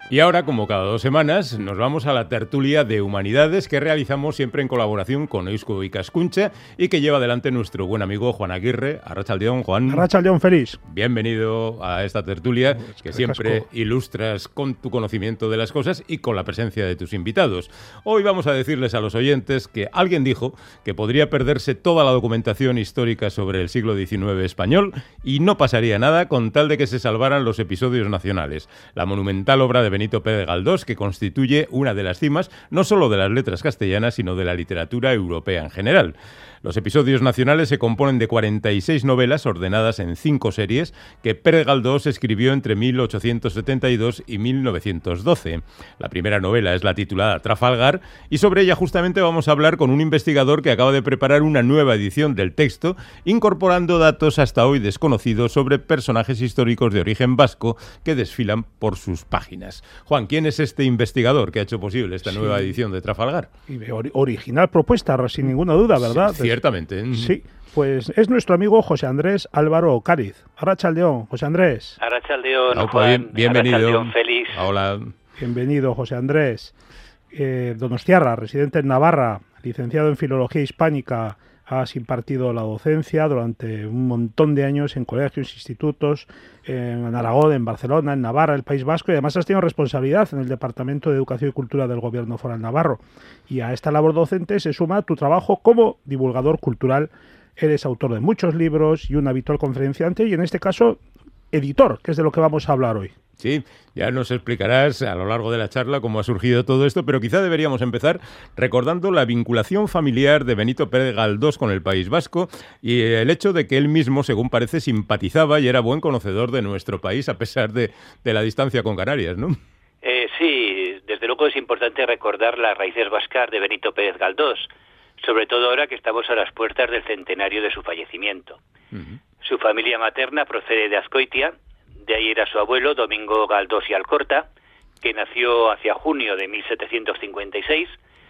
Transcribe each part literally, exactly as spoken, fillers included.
Y ahora, como cada dos semanas, nos vamos a la tertulia de Humanidades que realizamos siempre en colaboración con Eusko Ikaskuntza y que lleva adelante nuestro buen amigo Juan Aguirre. Arratsaldeon, Juan. Arratsaldeon, feliz. Bienvenido a esta tertulia que siempre ilustras con tu conocimiento de las cosas y con la presencia de tus invitados. Hoy vamos a decirles a los oyentes que alguien dijo que podría perderse toda la documentación histórica sobre el siglo diecinueve español y no pasaría nada con tal de que se salvaran los episodios nacionales. La monumental obra de Benito Pérez Galdós, que constituye una de las cimas no solo de las letras castellanas, sino de la literatura europea en general. Los episodios nacionales se componen de cuarenta y seis novelas ordenadas en cinco series que Pérez Galdós escribió entre mil ochocientos setenta y dos y mil novecientos doce. La primera novela es la titulada Trafalgar y sobre ella justamente vamos a hablar con un investigador que acaba de preparar una nueva edición del texto, incorporando datos hasta hoy desconocidos sobre personajes históricos de origen vasco que desfilan por sus páginas. Juan, ¿quién es este investigador que ha hecho posible esta sí. nueva edición de Trafalgar? Or- original propuesta, sin ninguna duda, ¿verdad? Sí, ciertamente. Sí, pues es nuestro amigo José Andrés Álvaro Cáriz. Arratsaldeon, José Andrés. Arratsaldeon, no, Juan. Bien, bienvenido. Arratsaldeon, Félix. Hola. Bienvenido, José Andrés. Eh, Donostiarra, residente en Navarra, licenciado en Filología Hispánica. Has impartido la docencia durante un montón de años en colegios, institutos, en Aragón, en Barcelona, en Navarra, el País Vasco, y además has tenido responsabilidad en el Departamento de Educación y Cultura del Gobierno Foral Navarro. Y a esta labor docente se suma tu trabajo como divulgador cultural. Eres autor de muchos libros y un habitual conferenciante, y en este caso, editor, que es de lo que vamos a hablar hoy. Sí, ya nos explicarás a lo largo de la charla cómo ha surgido todo esto, pero quizá deberíamos empezar recordando la vinculación familiar de Benito Pérez Galdós con el País Vasco y el hecho de que él mismo, según parece, simpatizaba y era buen conocedor de nuestro país a pesar de, de la distancia con Canarias, ¿no? Eh, sí, desde luego es importante recordar las raíces vascas de Benito Pérez Galdós, sobre todo ahora que estamos a las puertas del centenario de su fallecimiento. Uh-huh. Su familia materna procede de Azcoitia. De ahí era su abuelo, Domingo Galdós y Alcorta, que nació hacia junio de mil setecientos cincuenta y seis.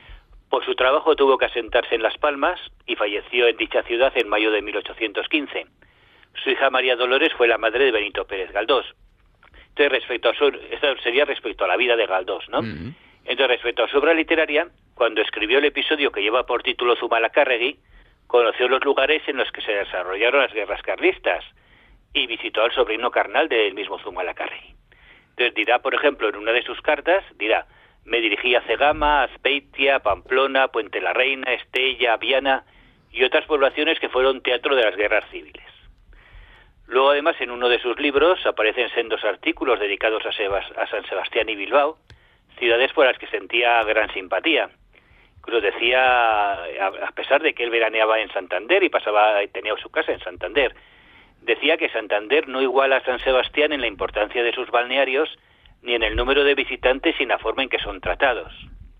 Por su trabajo tuvo que asentarse en Las Palmas y falleció en dicha ciudad en mayo de mil ochocientos quince. Su hija María Dolores fue la madre de Benito Pérez Galdós. Entonces, respecto a su, esto sería respecto a la vida de Galdós, ¿no? Uh-huh. Entonces, respecto a su obra literaria, cuando escribió el episodio que lleva por título Zumalacárregui, conoció los lugares en los que se desarrollaron las guerras carlistas y visitó al sobrino carnal del mismo Zumalacárregui. Entonces dirá, por ejemplo, en una de sus cartas, dirá, me dirigí a Cegama, Azpeitia, Pamplona, Puente la Reina, Estella, Viana y otras poblaciones que fueron teatro de las guerras civiles. Luego, además, en uno de sus libros aparecen sendos artículos dedicados a, Sebas, a San Sebastián y Bilbao, ciudades por las que sentía gran simpatía. Lo decía, a pesar de que él veraneaba en Santander y pasaba tenía su casa en Santander, decía que Santander no iguala a San Sebastián en la importancia de sus balnearios, ni en el número de visitantes y en la forma en que son tratados.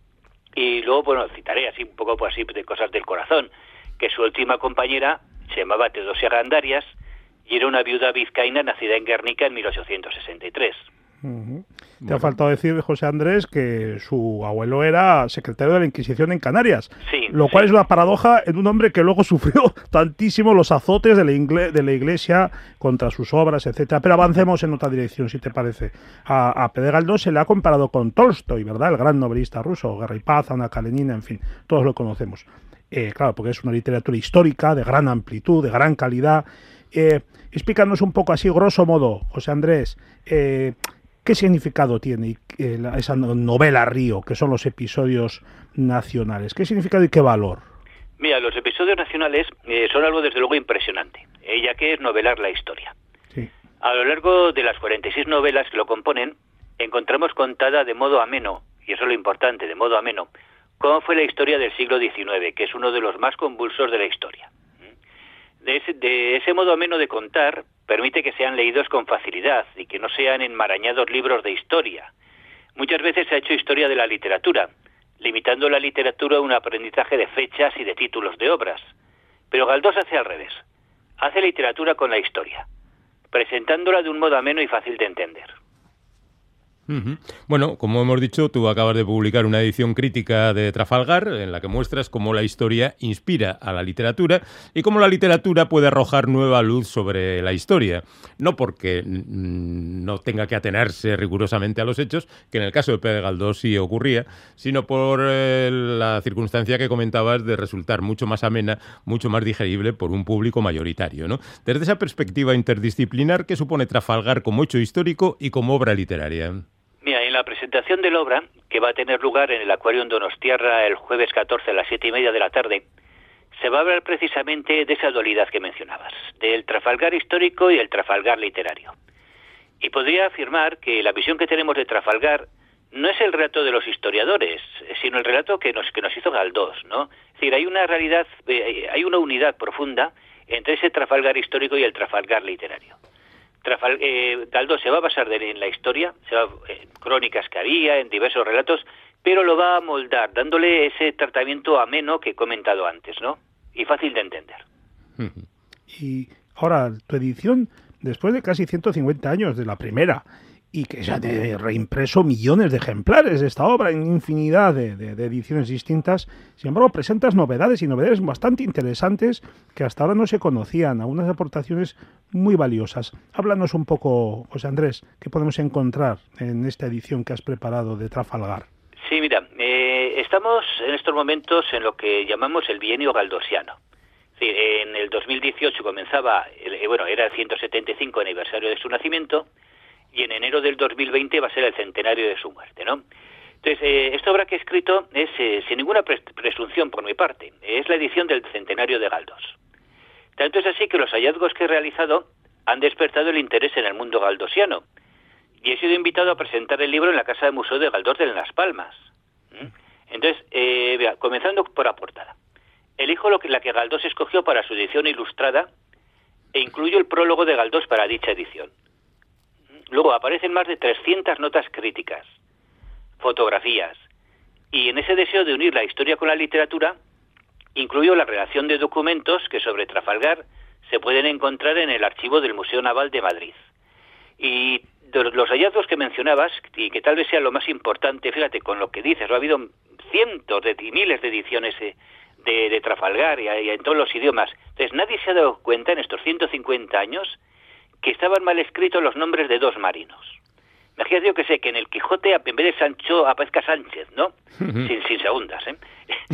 Y luego, bueno, citaré así un poco pues, así de cosas del corazón, que su última compañera se llamaba Teodosia Gandarias y era una viuda vizcaína nacida en Guernica en mil ochocientos sesenta y tres. Uh-huh. Te bueno. ha faltado decir, José Andrés, que su abuelo era secretario de la Inquisición en Canarias, sí, lo cual sí. es una paradoja en un hombre que luego sufrió tantísimo los azotes de la, ingle- de la Iglesia contra sus obras, etcétera. Pero avancemos en otra dirección, si te parece. A, a Pérez Galdós se le ha comparado con Tolstoy, ¿verdad? El gran novelista ruso, Guerra y Paz, Ana Karenina, en fin, todos lo conocemos. Eh, claro, porque es una literatura histórica de gran amplitud, de gran calidad. Eh, explícanos un poco así, grosso modo, José Andrés, eh, ¿qué significado tiene eh, la, esa novela Río, que son los episodios nacionales? ¿Qué significado y qué valor? Mira, los episodios nacionales eh, son algo desde luego impresionante, eh, ya que es novelar la historia. Sí. A lo largo de las cuarenta y seis novelas que lo componen, encontramos contada de modo ameno, y eso es lo importante, de modo ameno, cómo fue la historia del siglo diecinueve, que es uno de los más convulsos de la historia. De ese, de ese modo ameno de contar, permite que sean leídos con facilidad y que no sean enmarañados libros de historia. Muchas veces se ha hecho historia de la literatura, limitando la literatura a un aprendizaje de fechas y de títulos de obras. Pero Galdós hace al revés. Hace literatura con la historia, presentándola de un modo ameno y fácil de entender. Uh-huh. Bueno, como hemos dicho, tú acabas de publicar una edición crítica de Trafalgar en la que muestras cómo la historia inspira a la literatura y cómo la literatura puede arrojar nueva luz sobre la historia. No porque mm, no tenga que atenerse rigurosamente a los hechos, que en el caso de Pérez Galdós sí ocurría, sino por eh, la circunstancia que comentabas de resultar mucho más amena, mucho más digerible por un público mayoritario, ¿no? Desde esa perspectiva interdisciplinar, ¿qué supone Trafalgar como hecho histórico y como obra literaria? Mira, en la presentación de la obra, que va a tener lugar en el Acuario en Donostiarra el jueves catorce a las siete y media de la tarde, se va a hablar precisamente de esa dualidad que mencionabas, del Trafalgar histórico y el Trafalgar literario. Y podría afirmar que la visión que tenemos de Trafalgar no es el relato de los historiadores, sino el relato que nos, que nos hizo Galdós, ¿no? Es decir, hay una realidad, eh, hay una unidad profunda entre ese Trafalgar histórico y el Trafalgar literario. Trafal eh, Galdós se va a basar de, en la historia, se va, en crónicas que había, en diversos relatos, pero lo va a moldar, dándole ese tratamiento ameno que he comentado antes, ¿no? Y fácil de entender. Y ahora, tu edición, después de casi ciento cincuenta años de la primera, y que ya te reimpreso millones de ejemplares de esta obra en infinidad de, de, de ediciones distintas, sin embargo presentas novedades y novedades bastante interesantes que hasta ahora no se conocían, algunas aportaciones muy valiosas. Háblanos un poco, José Andrés, ¿qué podemos encontrar en esta edición que has preparado de Trafalgar? Sí, mira, eh, estamos en estos momentos en lo que llamamos el bienio galdosiano. Sí, en el dos mil dieciocho comenzaba, el, bueno, era el ciento setenta y cinco aniversario de su nacimiento, y en enero del dos mil veinte va a ser el centenario de su muerte, ¿no? Entonces, eh, esta obra que he escrito es, eh, sin ninguna pres presunción por mi parte, es la edición del centenario de Galdós. Tanto es así que los hallazgos que he realizado han despertado el interés en el mundo galdosiano, y he sido invitado a presentar el libro en la Casa de Museo de Galdós de Las Palmas. ¿Mm? Entonces, eh, vea, comenzando por la portada. Elijo lo que, la que Galdós escogió para su edición ilustrada e incluyo el prólogo de Galdós para dicha edición. Luego aparecen más de trescientas notas críticas, fotografías, y en ese deseo de unir la historia con la literatura, incluyo la relación de documentos que sobre Trafalgar se pueden encontrar en el archivo del Museo Naval de Madrid. Y de los hallazgos que mencionabas, y que tal vez sea lo más importante, fíjate, con lo que dices, ha habido cientos de y miles de ediciones de, de, de Trafalgar y, y en todos los idiomas. Entonces nadie se ha dado cuenta en estos ciento cincuenta años que estaban mal escritos los nombres de dos marinos. Imagínate, yo que sé, que en el Quijote, en vez de Sancho, aparezca Sánchez, ¿no? Uh-huh. sin, sin segundas, ¿eh?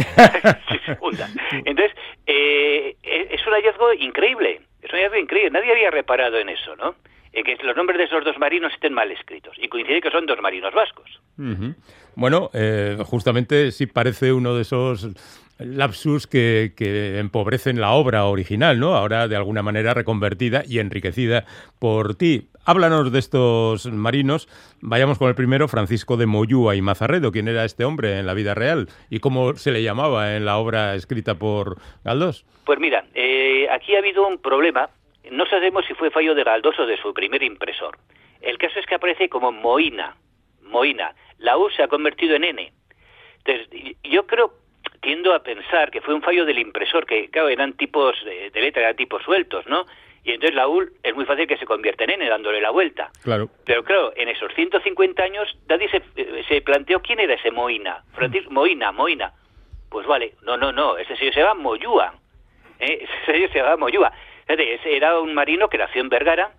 sin segundas. Entonces, eh, es un hallazgo increíble, es un hallazgo increíble. Nadie había reparado en eso, ¿no? En que los nombres de esos dos marinos estén mal escritos. Y coincide que son dos marinos vascos. Uh-huh. Bueno, eh, justamente sí parece uno de esos lapsus que, que empobrecen la obra original, ¿no? Ahora de alguna manera reconvertida y enriquecida por ti. Háblanos de estos marinos. Vayamos con el primero, Francisco de Moyúa y Mazarredo. ¿Quién era este hombre en la vida real? ¿Y cómo se le llamaba en la obra escrita por Galdós? Pues mira, eh, aquí ha habido un problema. No sabemos si fue fallo de Galdós o de su primer impresor. El caso es que aparece como Moina. Moina. La U se ha convertido en N. Entonces, yo creo... tiendo a pensar que fue un fallo del impresor, que claro, eran tipos de, de letra, eran tipos sueltos, ¿no? Y entonces la U es muy fácil que se convierta en N, dándole la vuelta. Claro. Pero claro, en esos ciento cincuenta años, nadie se, se planteó quién era ese Moina. Francisco, Moina, Moina. Pues vale, no, no, no, ese señor se llama Moyúa. ¿eh? Ese señor se llama Moyúa. Fíjate, ese era un marino que nació en Vergara,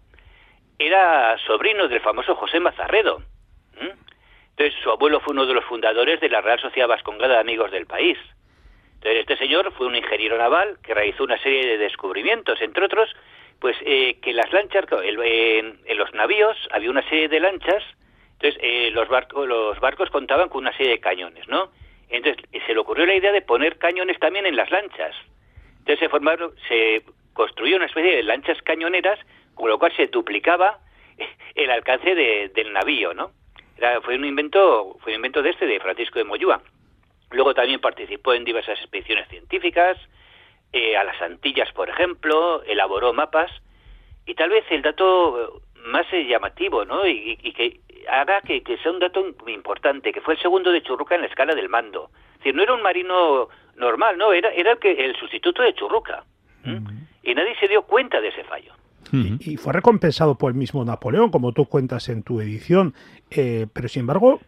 era sobrino del famoso José Mazarredo. ¿Mm? Entonces, su abuelo fue uno de los fundadores de la Real Sociedad Vascongada de Amigos del País. Entonces, este señor fue un ingeniero naval que realizó una serie de descubrimientos, entre otros, pues eh, que las lanchas, el, eh, en los navíos había una serie de lanchas, entonces eh, los, barcos, los barcos contaban con una serie de cañones, ¿no? Entonces, se le ocurrió la idea de poner cañones también en las lanchas. Entonces, se formaron, se construyó una especie de lanchas cañoneras, con lo cual se duplicaba el alcance de, del navío, ¿no? Era, fue un invento, fue un invento de este, de Francisco de Moyúa. Luego también participó en diversas expediciones científicas, eh, a las Antillas, por ejemplo, elaboró mapas, y tal vez el dato más eh, llamativo, ¿no? Y, y que haga que, que sea un dato muy importante, que fue el segundo de Churruca en la escala del mando. Es decir, no era un marino normal, no, era, era el, que, el sustituto de Churruca. ¿Mm? Uh-huh. Y nadie se dio cuenta de ese fallo. Uh-huh. y, y fue recompensado por el mismo Napoleón, como tú cuentas en tu edición, eh, pero sin embargo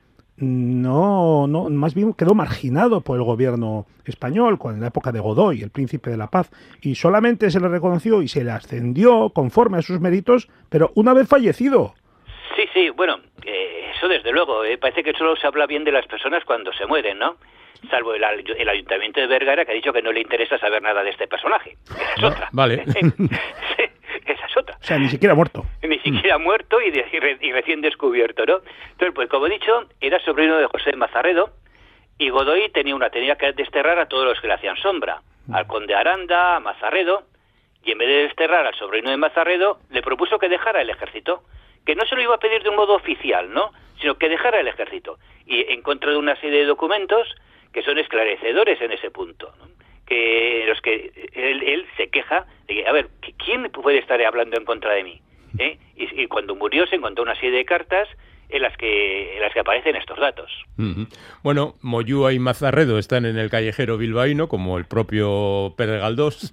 no, no, más bien quedó marginado por el gobierno español con la época de Godoy, el príncipe de la paz, y solamente se le reconoció y se le ascendió conforme a sus méritos, pero una vez fallecido. Sí, sí, bueno, eh, eso desde luego, eh, parece que solo se habla bien de las personas cuando se mueren, ¿no? Salvo el, el Ayuntamiento de Vergara, que ha dicho que no le interesa saber nada de este personaje. Esa es otra. Vale. Sí, esa es otra. O sea, ni siquiera muerto. Ni siquiera muerto y, de, y, re, y recién descubierto, ¿no? Entonces, pues como he dicho, era sobrino de José de Mazarredo, y Godoy tenía una tenía que desterrar a todos los que le hacían sombra, al conde Aranda, a Mazarredo, y en vez de desterrar al sobrino de Mazarredo, le propuso que dejara el ejército, que no se lo iba a pedir de un modo oficial, ¿no?, sino que dejara el ejército, y en contra de una serie de documentos que son esclarecedores en ese punto, ¿no?, que los que él, él se queja de que, a ver, ¿quién puede estar hablando en contra de mí? ¿Eh? Y, y cuando murió se encontró una serie de cartas en las que en las que aparecen estos datos. Uh-huh. Bueno, Moyúa y Mazarredo están en el callejero bilbaíno, como el propio Pérez Galdós,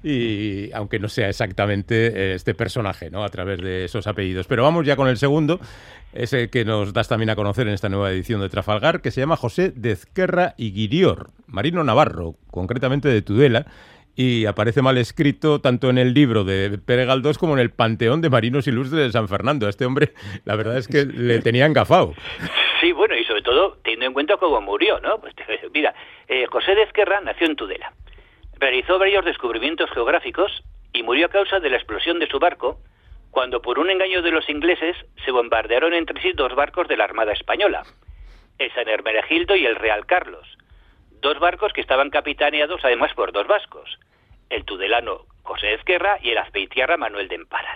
y aunque no sea exactamente este personaje, ¿no?, a través de esos apellidos. Pero vamos ya con el segundo, ese que nos das también a conocer en esta nueva edición de Trafalgar, que se llama José de Ezquerra y Guirior, marino navarro, concretamente de Tudela, y aparece mal escrito tanto en el libro de Pérez Galdós como en el Panteón de Marinos Ilustres de San Fernando. A este hombre, la verdad es que le tenía engafado. Sí, bueno, y sobre todo teniendo en cuenta cómo murió, ¿no? Pues mira, eh, José de Ezquerra nació en Tudela, realizó varios descubrimientos geográficos y murió a causa de la explosión de su barco cuando, por un engaño de los ingleses, se bombardearon entre sí dos barcos de la Armada Española, el San Hermenegildo y el Real Carlos. Dos barcos que estaban capitaneados además por dos vascos, el tudelano José de Ezquerra y el azpeitiarra Manuel de Emparan.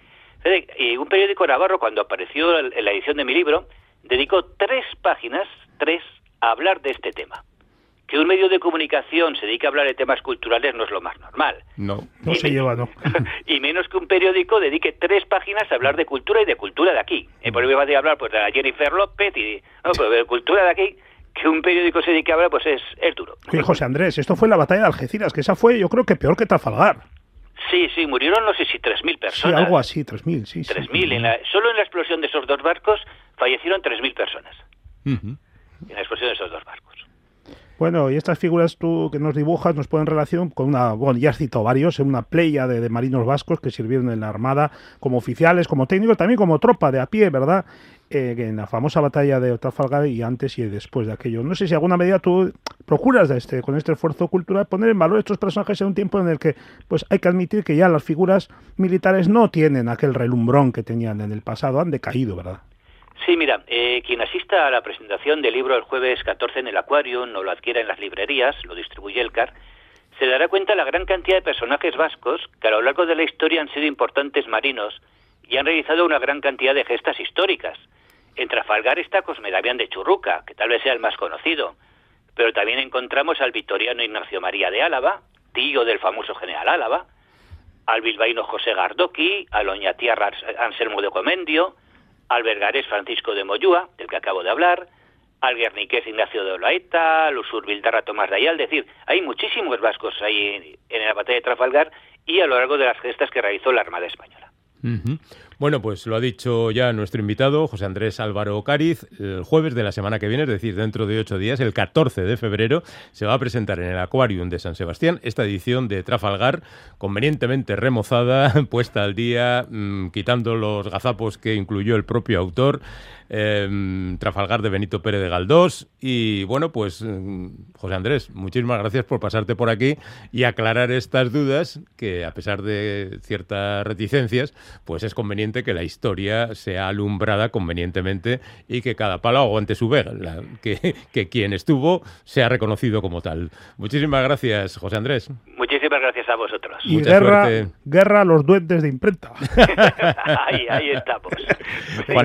Y un periódico navarro, cuando apareció en la edición de mi libro, dedicó tres páginas, tres, a hablar de este tema. Que un medio de comunicación se dedique a hablar de temas culturales no es lo más normal. No, no se lleva, no. Y menos que un periódico dedique tres páginas a hablar de cultura y de cultura de aquí. Eh, por ejemplo, va a hablar pues, de Jennifer López y no, pero de cultura de aquí, que un periódico se dedique a hablar, pues es, es duro. Oye, José Andrés, esto fue la batalla de Algeciras, que esa fue, yo creo que peor que Trafalgar. Sí, sí, murieron no sé si tres mil personas. Sí, algo así, tres mil, sí. tres mil, sí. En la, solo en la explosión de esos dos barcos fallecieron tres mil personas. Uh-huh. En la explosión de esos dos barcos. Bueno, y estas figuras tú que nos dibujas nos ponen relación con una, bueno, ya has citado varios, en una playa de, de marinos vascos que sirvieron en la Armada como oficiales, como técnicos, también como tropa de a pie, ¿verdad? Eh, en la famosa batalla de Trafalgar y antes y después de aquello. No sé si alguna medida tú procuras de este, con este esfuerzo cultural poner en valor estos personajes en un tiempo en el que pues hay que admitir que ya las figuras militares no tienen aquel relumbrón que tenían en el pasado, han decaído, ¿verdad? Sí, mira, eh, quien asista a la presentación del libro el jueves catorce en el Aquarium o lo adquiera en las librerías, lo distribuye Elcar, se dará cuenta de la gran cantidad de personajes vascos que a lo largo de la historia han sido importantes marinos y han realizado una gran cantidad de gestas históricas. En Trafalgar está Cosme Damián de Churruca, que tal vez sea el más conocido, pero también encontramos al vitoriano Ignacio María de Álava, tío del famoso general Álava, al bilbaíno José Gardoqui, al oñatiarra Anselmo de Comendio, al bergarés Francisco de Moyúa, del que acabo de hablar, al guerniqués Ignacio de Olaeta, al usurbildarra Tomás de Ayal, es decir, hay muchísimos vascos ahí en, en la batalla de Trafalgar y a lo largo de las gestas que realizó la Armada Española. Uh-huh. Bueno, pues lo ha dicho ya nuestro invitado, José Andrés Álvaro Cáriz. El jueves de la semana que viene, es decir, dentro de ocho días, el catorce de febrero, se va a presentar en el Aquarium de San Sebastián esta edición de Trafalgar, convenientemente remozada, puesta al día, mmm, quitando los gazapos que incluyó el propio autor, eh, Trafalgar de Benito Pérez de Galdós. Y bueno, pues José Andrés, muchísimas gracias por pasarte por aquí y aclarar estas dudas que, a pesar de ciertas reticencias, pues es conveniente que la historia sea alumbrada convenientemente y que cada palo aguante su vega, la, que, que quien estuvo sea reconocido como tal. Muchísimas gracias, José Andrés. Muchísimas gracias a vosotros. Y Mucha guerra, suerte. guerra a los duendes de imprenta. ahí, ahí estamos.